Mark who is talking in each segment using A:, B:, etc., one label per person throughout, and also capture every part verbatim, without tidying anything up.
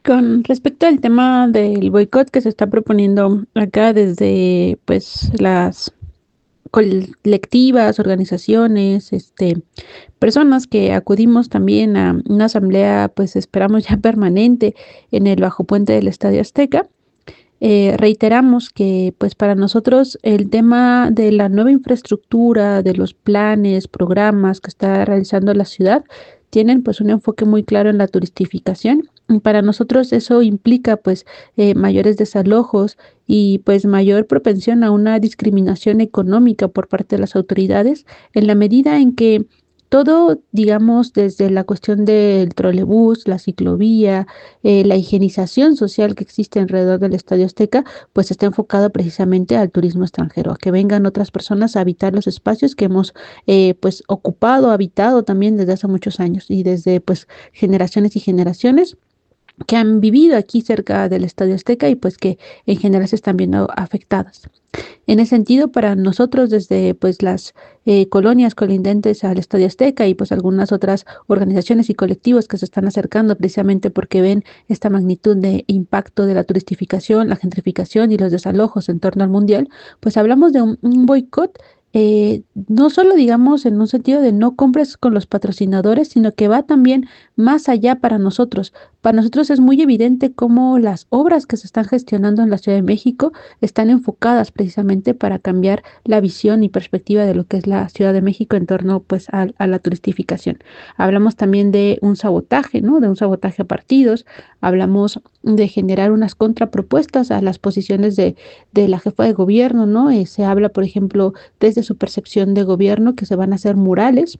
A: Con respecto al tema del boicot que se está proponiendo acá desde pues las colectivas, organizaciones, este, personas que acudimos también a una asamblea, pues esperamos ya permanente en el Bajo Puente del Estadio Azteca. Eh, reiteramos que pues para nosotros el tema de la nueva infraestructura, de los planes, programas que está realizando la ciudad, tienen pues un enfoque muy claro en la turistificación. Y para nosotros eso implica pues eh, mayores desalojos y pues mayor propensión a una discriminación económica por parte de las autoridades en la medida en que todo, digamos, desde la cuestión del trolebús, la ciclovía, eh, la higienización social que existe alrededor del Estadio Azteca, pues está enfocado precisamente al turismo extranjero, a que vengan otras personas a habitar los espacios que hemos eh, pues ocupado, habitado también desde hace muchos años y desde pues generaciones y generaciones que han vivido aquí cerca del Estadio Azteca y pues que en general se están viendo afectadas. En ese sentido, para nosotros, desde pues las eh, colonias colindantes al Estadio Azteca y pues algunas otras organizaciones y colectivos que se están acercando precisamente porque ven esta magnitud de impacto de la turistificación, la gentrificación y los desalojos en torno al mundial, pues hablamos de un, un boicot. Eh, no solo digamos en un sentido de no compres con los patrocinadores, sino que va también más allá para nosotros. Para nosotros es muy evidente cómo las obras que se están gestionando en la Ciudad de México están enfocadas precisamente para cambiar la visión y perspectiva de lo que es la Ciudad de México en torno pues a, a la turistificación. Hablamos también de un sabotaje, ¿no? De un sabotaje a partidos, hablamos de generar unas contrapropuestas a las posiciones de, de la jefa de gobierno, ¿no? Eh, se habla, por ejemplo, desde su percepción de gobierno que se van a hacer murales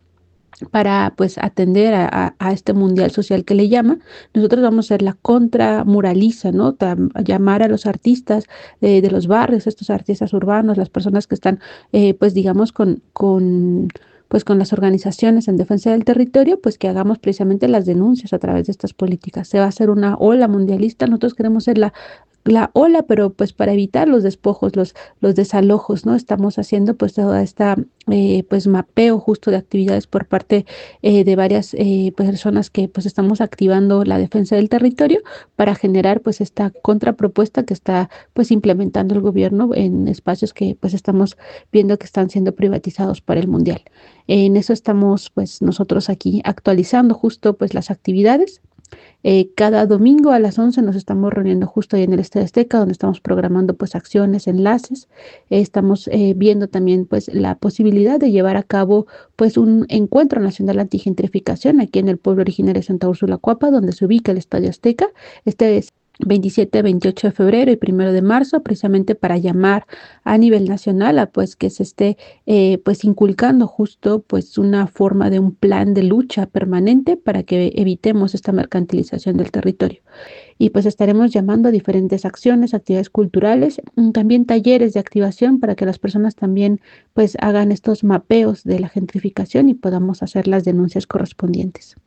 A: para pues atender a, a, a este mundial social que le llama. Nosotros vamos a ser la contramuraliza, ¿no? Tam- llamar a los artistas eh, de los barrios, estos artistas urbanos, las personas que están, eh, pues digamos, con, con, pues con las organizaciones en defensa del territorio, pues que hagamos precisamente las denuncias a través de estas políticas. Se va a hacer una ola mundialista, nosotros queremos ser la la ola, pero pues para evitar los despojos, los, los desalojos, ¿no? Estamos haciendo pues toda esta eh, pues mapeo justo de actividades por parte eh, de varias eh, personas que pues estamos activando la defensa del territorio para generar pues esta contrapropuesta que está pues implementando el gobierno en espacios que pues estamos viendo que están siendo privatizados para el mundial. En eso estamos pues nosotros aquí actualizando justo pues las actividades. Eh, cada domingo a las once nos estamos reuniendo justo ahí en el Estadio Azteca, donde estamos programando pues acciones, enlaces. Eh, estamos eh, viendo también pues la posibilidad de llevar a cabo pues un encuentro nacional antigentrificación aquí en el pueblo originario de Santa Úrsula Cuapa, donde se ubica el Estadio Azteca. Este es veintisiete, veintiocho de febrero y primero de marzo, precisamente para llamar a nivel nacional a pues que se esté eh, pues inculcando justo pues una forma de un plan de lucha permanente para que evitemos esta mercantilización del territorio. Y pues estaremos llamando a diferentes acciones, actividades culturales, mm, también talleres de activación para que las personas también pues hagan estos mapeos de la gentrificación y podamos hacer las denuncias correspondientes.